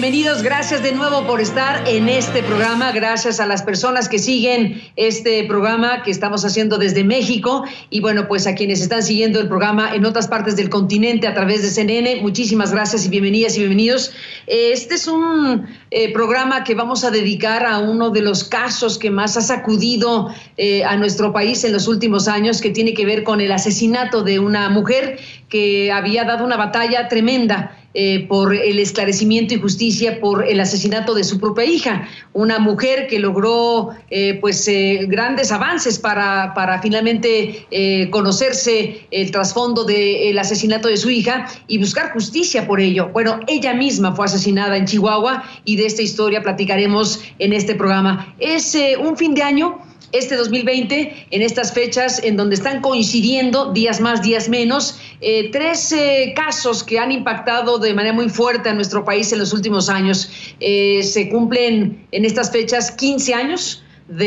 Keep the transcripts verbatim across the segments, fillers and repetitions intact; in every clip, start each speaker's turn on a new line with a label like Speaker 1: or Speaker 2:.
Speaker 1: bienvenidos, gracias de nuevo por estar en este programa, gracias a las personas que siguen este programa que estamos haciendo desde México y bueno, pues a quienes están siguiendo el programa en otras partes del continente a través de C N N, muchísimas gracias y bienvenidas y bienvenidos. Este es un eh, programa que vamos a dedicar a uno de los casos que más ha sacudido eh, a nuestro país en los últimos años, que tiene que ver con el asesinato de una mujer que había dado una batalla tremenda Eh, por el esclarecimiento y justicia por el asesinato de su propia hija, una mujer que logró eh, pues eh, grandes avances para, para finalmente eh, conocerse el trasfondo del asesinato de su hija y buscar justicia por ello. Bueno, ella misma fue asesinada en Chihuahua y de esta historia platicaremos en este programa. Es eh, un fin de año, este dos mil veinte, en estas fechas en donde están coincidiendo días más, días menos, eh, tres eh, casos que han impactado de manera muy fuerte a nuestro país en los últimos años. Eh, se cumplen en estas fechas quince años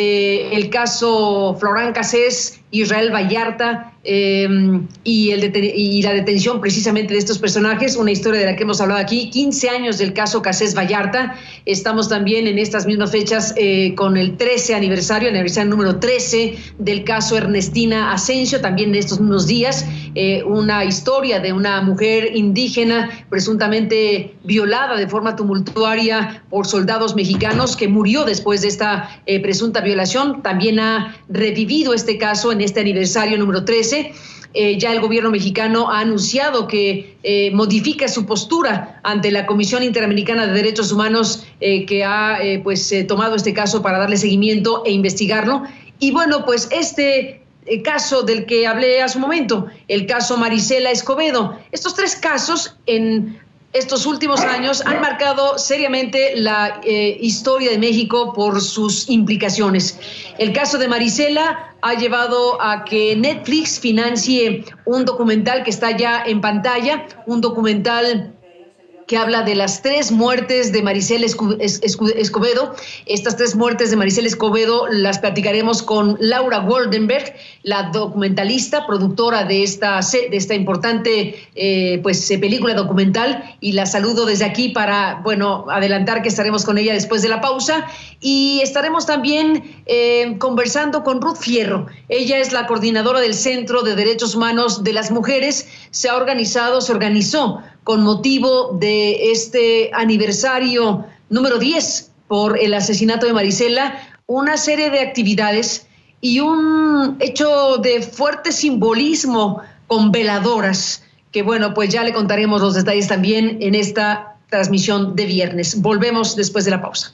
Speaker 1: del caso Florán Cassés, Israel Vallarta eh, y, el deten- y la detención precisamente de estos personajes, una historia de la que hemos hablado aquí, quince años del caso Cassés Vallarta. Estamos también en estas mismas fechas eh, con el trece aniversario, el aniversario número trece del caso Ernestina Asensio, también en estos mismos días, eh, una historia de una mujer indígena presuntamente violada de forma tumultuaria por soldados mexicanos que murió después de esta eh, presunta violación. También ha revivido este caso en este aniversario número trece. Eh, ya el gobierno mexicano ha anunciado que eh, modifica su postura ante la Comisión Interamericana de Derechos Humanos eh, que ha eh, pues, eh, tomado este caso para darle seguimiento e investigarlo. Y bueno, pues este eh, caso del que hablé hace un momento, el caso Marisela Escobedo, estos tres casos en estos últimos años han marcado seriamente la eh, historia de México por sus implicaciones. El caso de Marisela ha llevado a que Netflix financie un documental que está ya en pantalla, un documental que habla de las tres muertes de Marisela Escobedo. Estas tres muertes de Marisela Escobedo las platicaremos con Laura Goldenberg, la documentalista, productora de esta, de esta importante eh, pues, película documental, y la saludo desde aquí para, bueno, adelantar que estaremos con ella después de la pausa. Y estaremos también eh, conversando con Ruth Fierro. Ella es la coordinadora del Centro de Derechos Humanos de las Mujeres. Se ha organizado, se organizó con motivo de este aniversario número diez por el asesinato de Marisela, una serie de actividades y un hecho de fuerte simbolismo con veladoras, que bueno, pues ya le contaremos los detalles también en esta transmisión de viernes. Volvemos después de la pausa.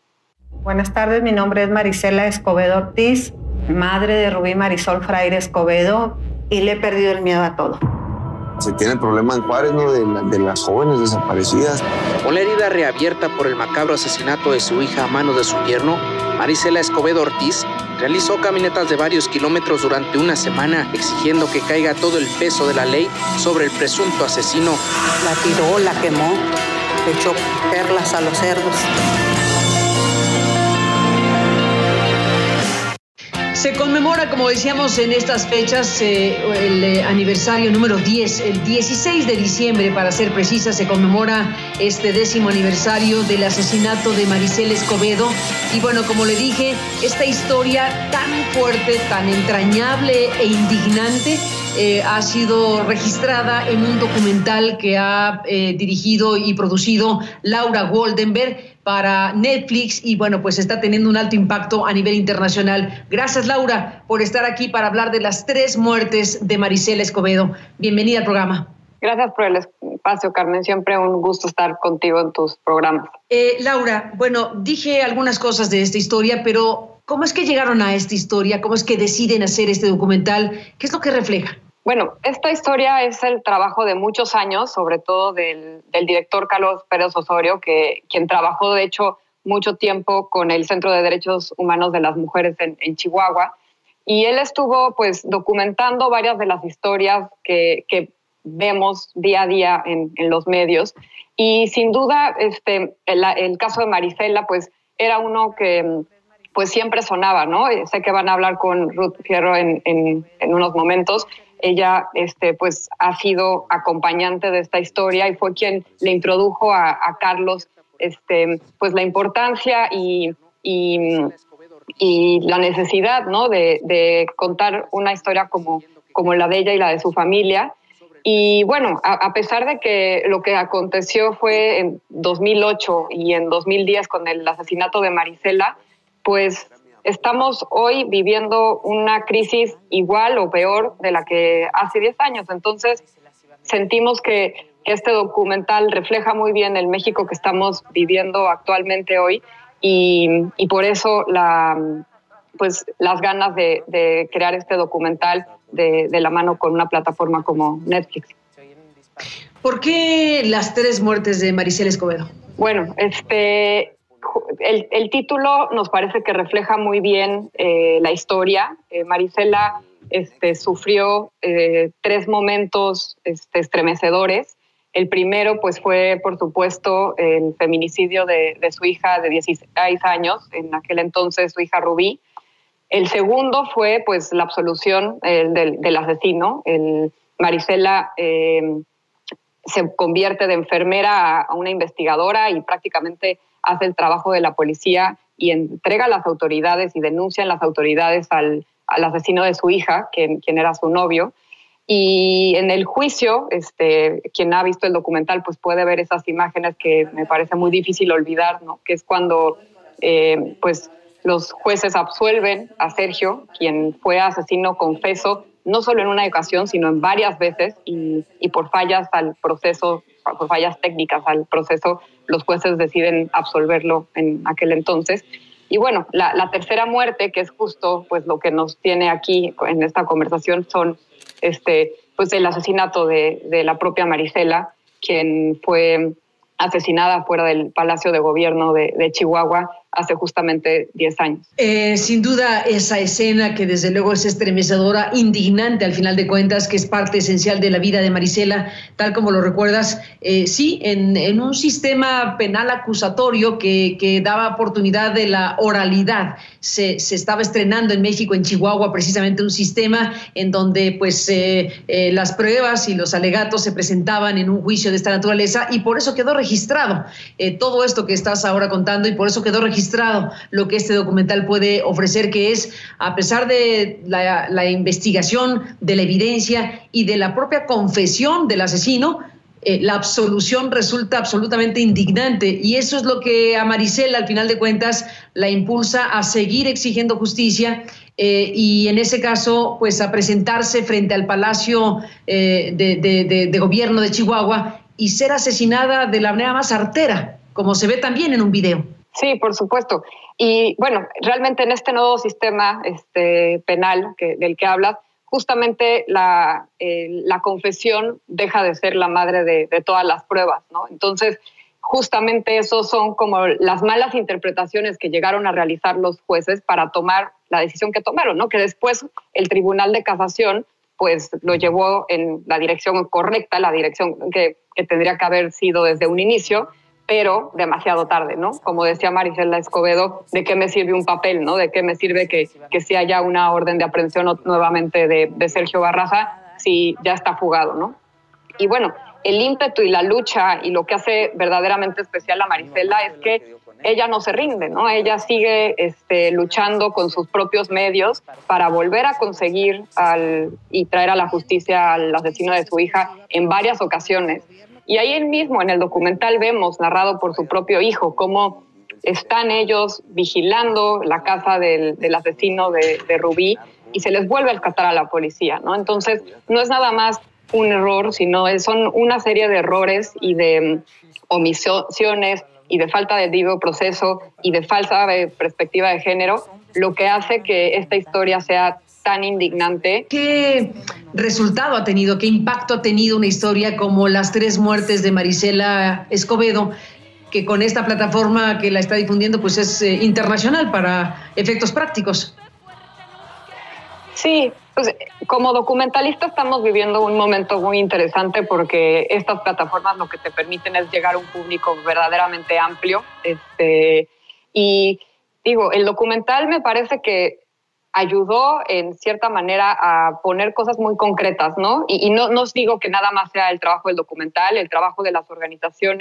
Speaker 2: Buenas tardes, mi nombre es Marisela Escobedo Ortiz, madre de Rubí Marisol Fraire Escobedo, y le he perdido el miedo a todo.
Speaker 3: Se tiene el problema en Juárez, ¿no? De, la, de las jóvenes desaparecidas.
Speaker 4: Con la herida reabierta por el macabro asesinato de su hija a manos de su yerno, Marisela Escobedo Ortiz realizó caminatas de varios kilómetros durante una semana, exigiendo que caiga todo el peso de la ley sobre el presunto asesino.
Speaker 2: La tiró, la quemó, le echó perlas a los cerdos.
Speaker 1: Se conmemora, como decíamos, en estas fechas eh, el eh, aniversario número diez, el dieciséis de diciembre, para ser precisa, se conmemora este décimo aniversario del asesinato de Marisela Escobedo. Y bueno, como le dije, esta historia tan fuerte, tan entrañable e indignante eh, ha sido registrada en un documental que ha eh, dirigido y producido Laura Goldenberg para Netflix, y bueno, pues está teniendo un alto impacto a nivel internacional. Gracias, Laura, por estar aquí para hablar de las tres muertes de Marisela Escobedo. Bienvenida al programa.
Speaker 5: Gracias por el espacio, Carmen. Siempre un gusto estar contigo en tus programas.
Speaker 1: Eh, Laura, bueno, dije algunas cosas de esta historia, pero ¿cómo es que llegaron a esta historia? ¿Cómo es que deciden hacer este documental? ¿Qué es lo que refleja?
Speaker 5: Bueno, esta historia es el trabajo de muchos años, sobre todo del, del director Carlos Pérez Osorio, que, quien trabajó, de hecho, mucho tiempo con el Centro de Derechos Humanos de las Mujeres en, en Chihuahua. Y él estuvo pues documentando varias de las historias que, que vemos día a día en, en los medios. Y sin duda, este, el, el caso de Marisela pues, era uno que pues, siempre sonaba, ¿no? Sé que van a hablar con Ruth Fierro en, en, en unos momentos. Ella este, pues, ha sido acompañante de esta historia y fue quien le introdujo a, a Carlos este, pues la importancia y, y, y la necesidad, ¿no? de, de contar una historia como, como la de ella y la de su familia. Y bueno, a, a pesar de que lo que aconteció fue en dos mil ocho y en dos mil diez con el asesinato de Marisela, pues estamos hoy viviendo una crisis igual o peor de la que hace diez años. Entonces, sentimos que este documental refleja muy bien el México que estamos viviendo actualmente hoy y, y por eso la, pues, las ganas de, de crear este documental de, de la mano con una plataforma como Netflix.
Speaker 1: ¿Por qué las tres muertes de Marisela Escobedo?
Speaker 5: Bueno, este, el, el título nos parece que refleja muy bien eh, la historia. Eh, Marisela este, sufrió eh, tres momentos este, estremecedores. El primero, pues, fue, por supuesto, el feminicidio de, de su hija de dieciséis años, en aquel entonces su hija Rubí. El segundo fue, pues, la absolución eh, del, del asesino. El, Marisela eh, se convierte de enfermera a, a una investigadora y prácticamente hace el trabajo de la policía y entrega a las autoridades y denuncia a las autoridades al, al asesino de su hija, quien, quien era su novio. Y en el juicio, este, quien ha visto el documental pues puede ver esas imágenes que me parece muy difícil olvidar, ¿no? Que es cuando eh, pues, los jueces absuelven a Sergio, quien fue asesino confeso, no solo en una ocasión, sino en varias veces, y, y por fallas al proceso, por fallas técnicas al proceso, los jueces deciden absolverlo en aquel entonces. Y bueno, la, la tercera muerte, que es justo pues, lo que nos tiene aquí en esta conversación, son este, pues, el asesinato de, de la propia Marisela, quien fue asesinada fuera del Palacio de Gobierno de, de Chihuahua hace justamente diez años.
Speaker 1: Eh, sin duda, esa escena que desde luego es estremecedora, indignante al final de cuentas, que es parte esencial de la vida de Marisela, tal como lo recuerdas, eh, sí, en, en un sistema penal acusatorio que, que daba oportunidad de la oralidad. Se, se estaba estrenando en México, en Chihuahua, precisamente un sistema en donde pues eh, eh, las pruebas y los alegatos se presentaban en un juicio de esta naturaleza y por eso quedó registrado eh, todo esto que estás ahora contando y por eso quedó registrado lo que este documental puede ofrecer, que es, a pesar de la, la investigación, de la evidencia y de la propia confesión del asesino, eh, la absolución resulta absolutamente indignante y eso es lo que a Marisela, al final de cuentas, la impulsa a seguir exigiendo justicia eh, y en ese caso, pues a presentarse frente al Palacio eh, de, de, de, de Gobierno de Chihuahua y ser asesinada de la manera más artera, como se ve también en un video.
Speaker 5: Sí, por supuesto. Y bueno, realmente en este nuevo sistema este, penal que, del que hablas, justamente la, eh, la confesión deja de ser la madre de, de todas las pruebas, ¿no? Entonces, justamente esos son como las malas interpretaciones que llegaron a realizar los jueces para tomar la decisión que tomaron, ¿no? Que después el Tribunal de Casación pues lo llevó en la dirección correcta, la dirección que, que tendría que haber sido desde un inicio, pero demasiado tarde, ¿no? Como decía Marisela Escobedo, ¿de qué me sirve un papel, no? ¿De qué me sirve que, que si haya una orden de aprehensión nuevamente de, de Sergio Barraza si ya está fugado, ¿no? Y bueno, el ímpetu y la lucha y lo que hace verdaderamente especial a Marisela es que ella no se rinde, ¿no? Ella sigue este, luchando con sus propios medios para volver a conseguir al, y traer a la justicia al asesino de su hija en varias ocasiones. Y ahí mismo en el documental vemos, narrado por su propio hijo, cómo están ellos vigilando la casa del, del asesino de, de Rubí y se les vuelve a rescatar a la policía, ¿no? Entonces, no es nada más un error, sino son una serie de errores y de omisiones y de falta de debido proceso y de falsa perspectiva de género, lo que hace que esta historia sea tan indignante.
Speaker 1: ¿Qué resultado ha tenido, qué impacto ha tenido una historia como las tres muertes de Marisela Escobedo, que con esta plataforma que la está difundiendo pues es eh, internacional para efectos prácticos?
Speaker 5: Sí, pues como documentalista estamos viviendo un momento muy interesante porque estas plataformas lo que te permiten es llegar a un público verdaderamente amplio. Este, y digo, el documental me parece que ayudó en cierta manera a poner cosas muy concretas, ¿no? Y, y no, no os digo que nada más sea el trabajo del documental, el trabajo de las organizaciones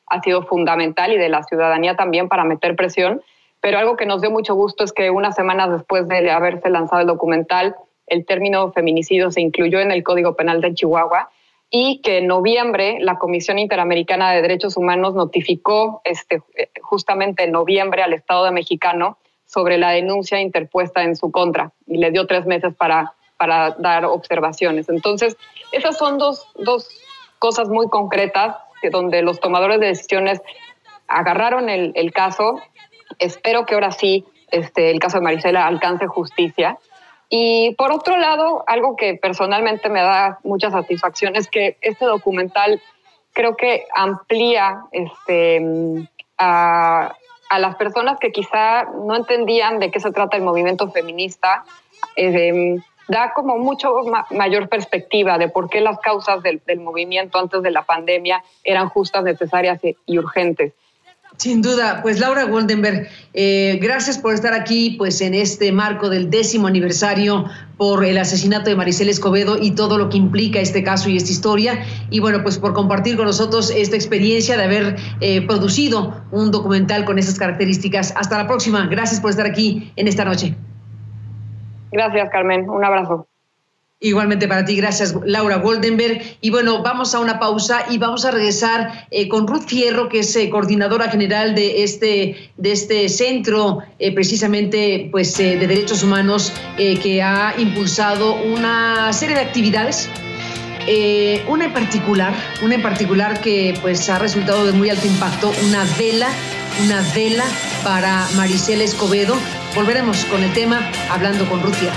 Speaker 5: ha sido fundamental y de la ciudadanía también para meter presión. Pero algo que nos dio mucho gusto es que unas semanas después de haberse lanzado el documental, el término feminicidio se incluyó en el Código Penal de Chihuahua y que en noviembre la Comisión Interamericana de Derechos Humanos notificó este, justamente en noviembre al Estado mexicano sobre la denuncia interpuesta en su contra y le dio tres meses para, para dar observaciones. Entonces, esas son dos, dos cosas muy concretas que donde los tomadores de decisiones agarraron el, el caso. Espero que ahora sí este, el caso de Marisela alcance justicia. Y por otro lado, algo que personalmente me da mucha satisfacción es que este documental creo que amplía este, a, a las personas que quizá no entendían de qué se trata el movimiento feminista, eh, da como mucho ma- mayor perspectiva de por qué las causas del, del movimiento antes de la pandemia eran justas, necesarias y, y urgentes.
Speaker 1: Sin duda, pues Laura Goldenberg, eh, gracias por estar aquí pues en este marco del décimo aniversario por el asesinato de Marisela Escobedo y todo lo que implica este caso y esta historia, y bueno, pues por compartir con nosotros esta experiencia de haber eh, producido un documental con esas características. Hasta la próxima, gracias por estar aquí en esta noche.
Speaker 5: Gracias, Carmen, un abrazo.
Speaker 1: Igualmente para ti, gracias Laura Goldenberg. Y bueno, vamos a una pausa y vamos a regresar eh, con Ruth Fierro, que es eh, coordinadora general de este, de este centro eh, precisamente pues, eh, de derechos humanos eh, que ha impulsado una serie de actividades. Eh, una en particular, una en particular que pues ha resultado de muy alto impacto, una vela, una vela para Marisela Escobedo. Volveremos con el tema hablando con Ruth Fierro.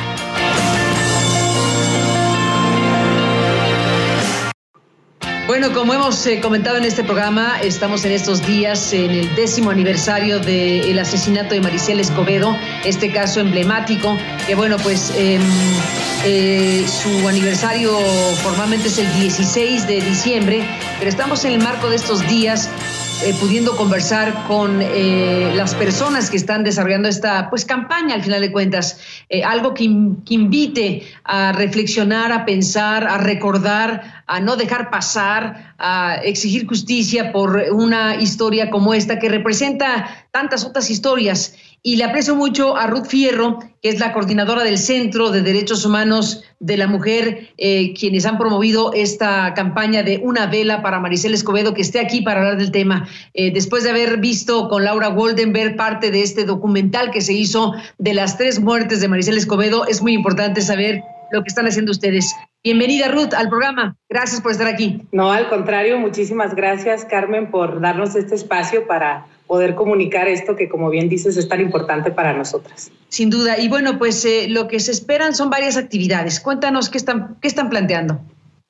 Speaker 1: Bueno, como hemos eh, comentado en este programa, estamos en estos días en el décimo aniversario del asesinato de Marisela Escobedo, este caso emblemático, que bueno, pues eh, eh, su aniversario formalmente es el dieciséis de diciembre, pero estamos en el marco de estos días eh, pudiendo conversar con eh, las personas que están desarrollando esta pues campaña, al final de cuentas, eh, algo que, in, que invite a reflexionar, a pensar, a recordar, a no dejar pasar, a exigir justicia por una historia como esta que representa tantas otras historias. Y le aprecio mucho a Ruth Fierro, que es la coordinadora del Centro de Derechos Humanos de la Mujer, eh, quienes han promovido esta campaña de una vela para Marisela Escobedo, que esté aquí para hablar del tema. Eh, después de haber visto con Laura Goldenberg parte de este documental que se hizo de las tres muertes de Marisela Escobedo, es muy importante saber lo que están haciendo ustedes. Bienvenida, Ruth, al programa. Gracias por estar aquí.
Speaker 6: No, al contrario, muchísimas gracias, Carmen, por darnos este espacio para poder comunicar esto que, como bien dices, es tan importante para nosotras.
Speaker 1: Sin duda. Y bueno, pues eh, lo que se esperan son varias actividades. Cuéntanos qué están, qué están planteando.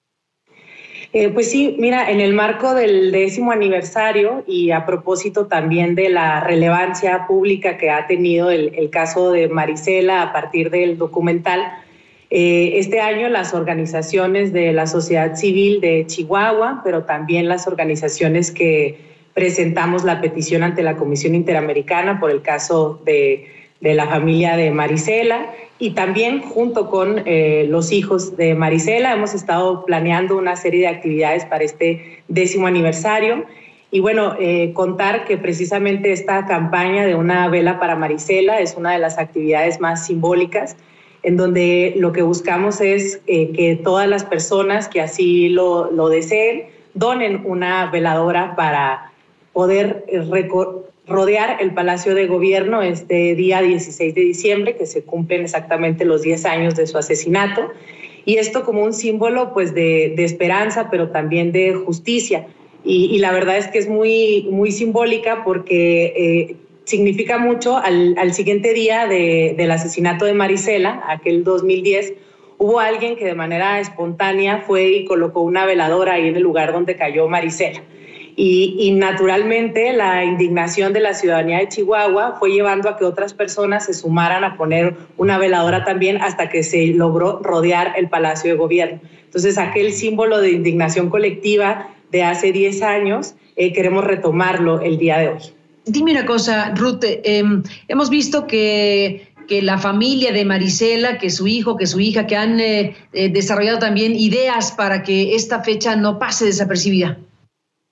Speaker 6: Eh, pues sí, mira, en el marco del décimo aniversario y a propósito también de la relevancia pública que ha tenido el, el caso de Marisela a partir del documental, Eh, este año las organizaciones de la sociedad civil de Chihuahua, pero también las organizaciones que presentamos la petición ante la Comisión Interamericana por el caso de, de la familia de Marisela y también junto con eh, los hijos de Marisela hemos estado planeando una serie de actividades para este décimo aniversario. Y bueno, eh, contar que precisamente esta campaña de una vela para Marisela es una de las actividades más simbólicas, en donde lo que buscamos es eh, que todas las personas que así lo, lo deseen donen una veladora para poder rodear el Palacio de Gobierno este día dieciséis de diciembre, que se cumplen exactamente los diez años de su asesinato, y esto como un símbolo pues, de, de esperanza, pero también de justicia. Y, y la verdad es que es muy, muy simbólica porque eh, significa mucho. Al, al siguiente día de, del asesinato de Marisela, aquel dos mil diez, hubo alguien que de manera espontánea fue y colocó una veladora ahí en el lugar donde cayó Marisela. Y, y naturalmente la indignación de la ciudadanía de Chihuahua fue llevando a que otras personas se sumaran a poner una veladora también hasta que se logró rodear el Palacio de Gobierno. Entonces aquel símbolo de indignación colectiva de hace diez años eh, queremos retomarlo el día de hoy.
Speaker 1: Dime una cosa, Ruth, eh, hemos visto que, que la familia de Marisela, que su hijo, que su hija, que han eh, eh, desarrollado también ideas para que esta fecha no pase desapercibida.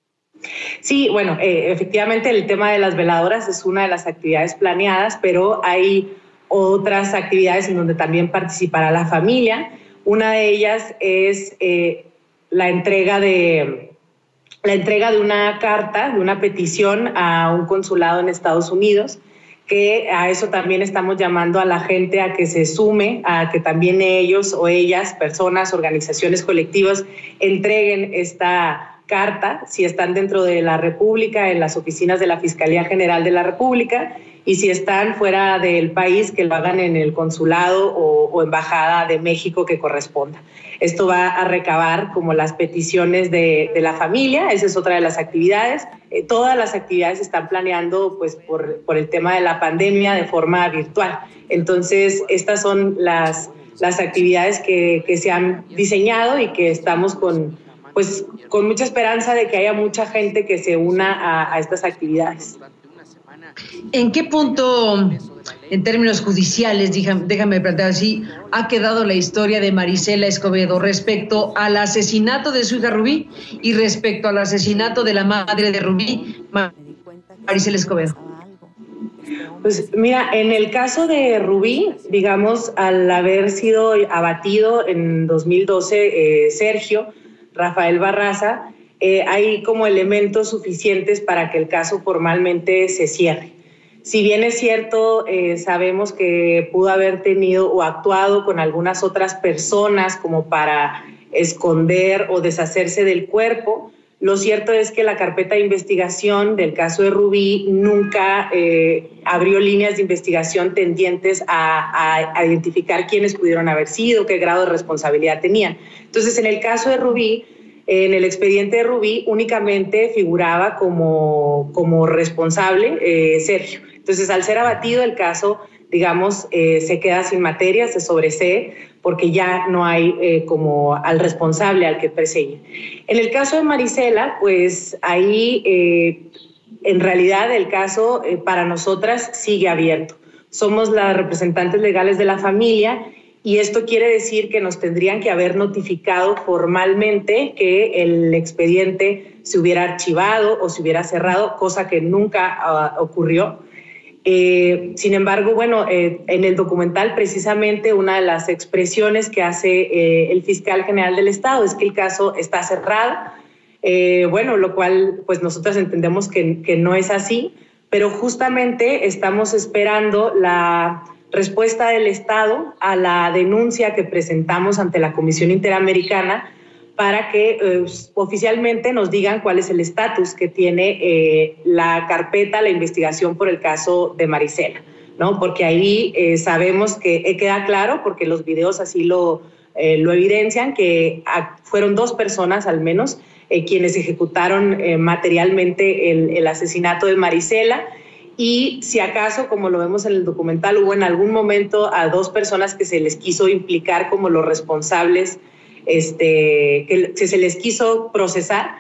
Speaker 6: Sí, bueno, eh, efectivamente el tema de las veladoras es una de las actividades planeadas, pero hay otras actividades en donde también participará la familia. Una de ellas es eh, la entrega de la entrega de una carta, de una petición a un consulado en Estados Unidos, que a eso también estamos llamando a la gente a que se sume, a que también ellos o ellas, personas, organizaciones colectivas, entreguen esta carta, si están dentro de la República, en las oficinas de la Fiscalía General de la República, y si están fuera del país, que lo hagan en el consulado o, o embajada de México que corresponda. Esto va a recabar como las peticiones de, de la familia, esa es otra de las actividades. Eh, todas las actividades se están planeando pues, por, por el tema de la pandemia de forma virtual. Entonces, estas son las, las actividades que, que se han diseñado y que estamos con pues con mucha esperanza de que haya mucha gente que se una a, a estas actividades.
Speaker 1: ¿En qué punto, en términos judiciales, déjame plantear así, ha quedado la historia de Marisela Escobedo respecto al asesinato de su hija Rubí y respecto al asesinato de la madre de Rubí, Marisela Escobedo?
Speaker 6: Pues mira, en el caso de Rubí, digamos, al haber sido abatido en dos mil doce, eh, Sergio Rafael Barraza, eh, hay como elementos suficientes para que el caso formalmente se cierre. Si bien es cierto, eh, sabemos que pudo haber tenido o actuado con algunas otras personas como para esconder o deshacerse del cuerpo, lo cierto es que la carpeta de investigación del caso de Rubí nunca eh, abrió líneas de investigación tendientes a, a, a identificar quiénes pudieron haber sido, qué grado de responsabilidad tenían. Entonces, en el caso de Rubí, en el expediente de Rubí únicamente figuraba como, como responsable eh, Sergio. Entonces, al ser abatido el caso, digamos, eh, se queda sin materia, se sobresee, porque ya no hay eh, como al responsable al que perseguir. En el caso de Marisela, pues ahí eh, en realidad el caso eh, para nosotras sigue abierto. Somos las representantes legales de la familia y esto quiere decir que nos tendrían que haber notificado formalmente que el expediente se hubiera archivado o se hubiera cerrado, cosa que nunca uh, ocurrió. Eh, sin embargo, bueno, eh, en el documental precisamente una de las expresiones que hace eh, el fiscal general del Estado es que el caso está cerrado, eh, bueno, lo cual pues nosotros entendemos que, que no es así, pero justamente estamos esperando la respuesta del Estado a la denuncia que presentamos ante la Comisión Interamericana para que eh, oficialmente nos digan cuál es el estatus que tiene eh, la carpeta, la investigación por el caso de Marisela, ¿no? Porque ahí eh, sabemos que eh, queda claro, porque los videos así lo, eh, lo evidencian, que a, fueron dos personas al menos eh, quienes ejecutaron eh, materialmente el, el asesinato de Marisela. Y si acaso, como lo vemos en el documental, hubo en algún momento a dos personas que se les quiso implicar como los responsables, este, que, que se les quiso procesar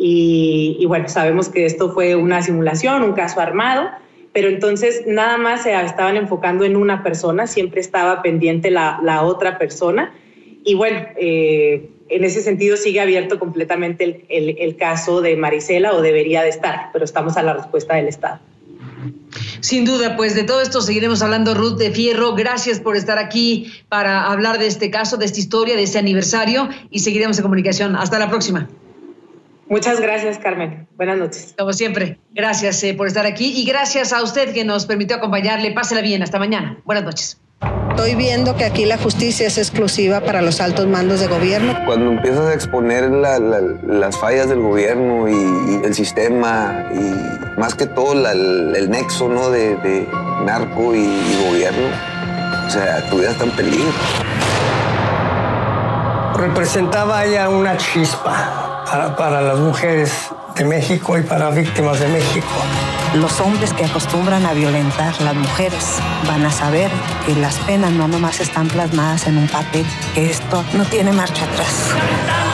Speaker 6: y, y bueno, sabemos que esto fue una simulación, un caso armado, pero entonces nada más se estaban enfocando en una persona, siempre estaba pendiente la, la otra persona y bueno, eh, en ese sentido sigue abierto completamente el, el, el caso de Marisela o debería de estar, pero estamos a la respuesta del Estado.
Speaker 1: Sin duda, pues de todo esto seguiremos hablando. Ruth de Fierro, gracias por estar aquí para hablar de este caso, de esta historia, de este aniversario y seguiremos en comunicación. Hasta la próxima.
Speaker 6: Muchas gracias, Carmen. Buenas noches.
Speaker 1: Como siempre, gracias eh, por estar aquí y gracias a usted que nos permitió acompañarle. Pásela bien. Hasta mañana. Buenas noches.
Speaker 2: Estoy viendo que aquí la justicia es exclusiva para los altos mandos de gobierno.
Speaker 3: Cuando empiezas a exponer la, la, las fallas del gobierno y, y el sistema y más que todo la, el, el nexo, ¿no? de, de narco y, y gobierno, o sea, tu vida está en peligro.
Speaker 7: Representaba ya una chispa para, para las mujeres de México y para víctimas de México.
Speaker 8: Los hombres que acostumbran a violentar a las mujeres van a saber que las penas no nomás están plasmadas en un papel, que esto no tiene marcha atrás.